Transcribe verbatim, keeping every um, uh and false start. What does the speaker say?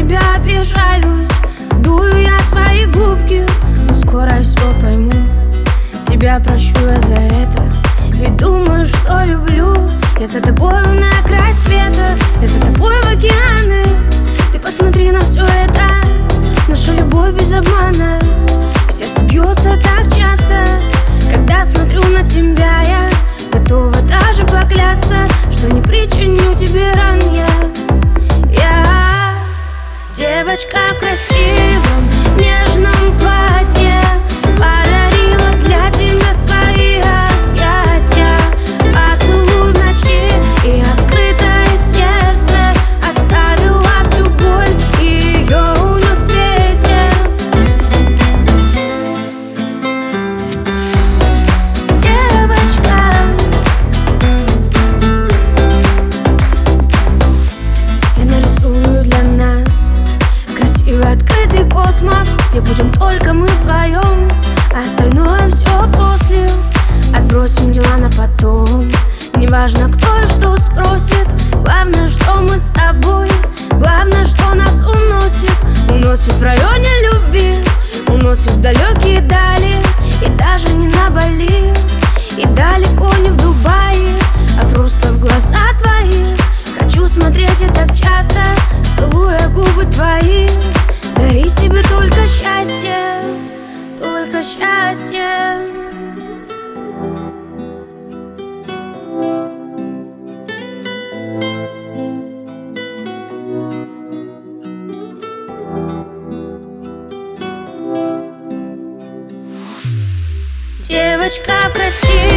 тебя обижаюсь. Дую я свои губки, но скоро я все пойму. Тебя прощу я за это, ведь думаю, что люблю. Я за тобою на край света, я за тобой в океаны. Ты посмотри на все это, наша любовь без обмана. Сердце бьется так часто, когда смотрю на тебя. Я готова даже поклясться, что не причиню тебе ран я. Я девочка в красивом нежном платье, подарила для тебя свои объятия. Поцелуй в ночи и открытое сердце, оставила всю боль и ее унес ветер. Девочка, я нарисую для нас красивый открытый космос, где будем только мы вдвоем, а остальное все после. Отбросим дела на потом, неважно кто и что спросит. Главное, что мы с тобой, главное, что нас уносит. Уносит в районе любви, уносит в далекие дали. И даже не на Бали, и далеко не в Дубае, а просто в глаза твои. Хочу смотреть и так часто, целуя губы твои. Дарить тебе только счастье, только счастье. Девочка в красивом